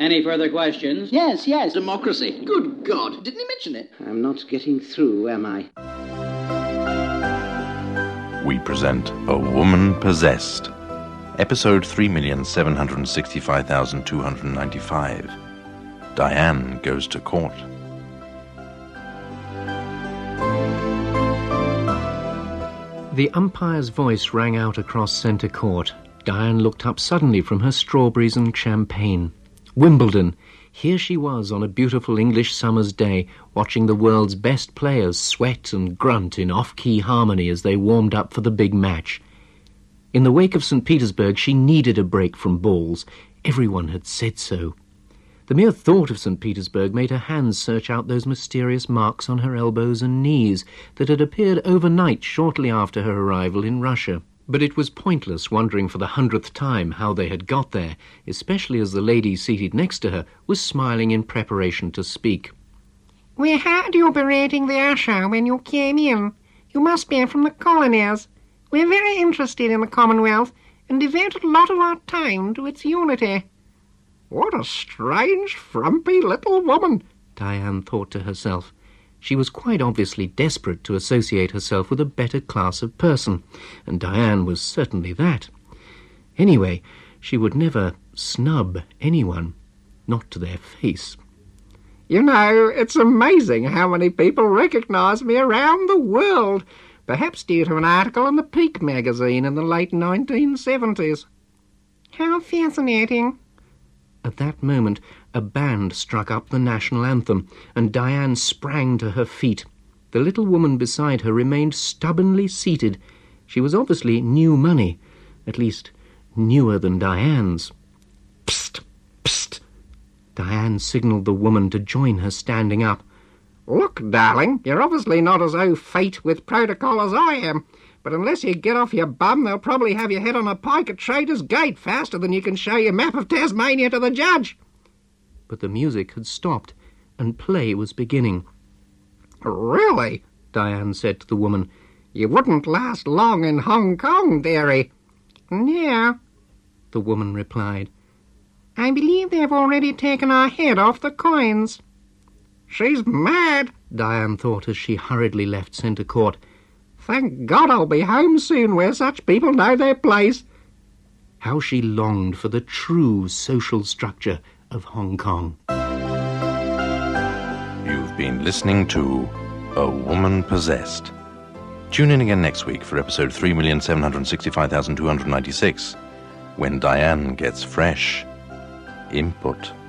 Any further questions? Yes. Democracy. Good God. Didn't he mention it? I'm not getting through, am I? We present A Woman Possessed. Episode 3,765,295. Diane Goes to Court. The umpire's voice rang out across centre court. Diane looked up suddenly from her strawberries and champagne. Wimbledon. Here she was on a beautiful English summer's day, watching the world's best players sweat and grunt in off-key harmony as they warmed up for the big match. In the wake of St. Petersburg, she needed a break from balls. Everyone had said so. The mere thought of St. Petersburg made her hands search out those mysterious marks on her elbows and knees that had appeared overnight shortly after her arrival in Russia. But it was pointless wondering for the 100th time how they had got there, especially as the lady seated next to her was smiling in preparation to speak. "We heard you berating the usher when you came in. You must be from the colonies. We're very interested in the Commonwealth and devote a lot of our time to its unity." What a strange, frumpy little woman, Diane thought to herself. She was quite obviously desperate to associate herself with a better class of person, and Diane was certainly that. Anyway, she would never snub anyone, not to their face. You know, it's amazing how many people recognise me around the world, perhaps due to an article in the Peak magazine in the late 1970s. How fascinating. At that moment, a band struck up the national anthem, and Diane sprang to her feet. The little woman beside her remained stubbornly seated. She was obviously new money, at least newer than Diane's. Psst! Psst! Diane signalled the woman to join her, standing up. Look, darling, you're obviously not as au fait with protocol as I am, but unless you get off your bum, they'll probably have your head on a pike at Trader's Gate faster than you can show your map of Tasmania to the judge. But the music had stopped, and play was beginning. Really? Diane said to the woman. You wouldn't last long in Hong Kong, dearie. No, the woman replied. I believe they've already taken our head off the coins. She's mad, Diane thought as she hurriedly left centre court. Thank God I'll be home soon where such people know their place. How she longed for the true social structure of Hong Kong. You've been listening to A Woman Possessed. Tune in again next week for episode 3,765,296, when Diane gets fresh input.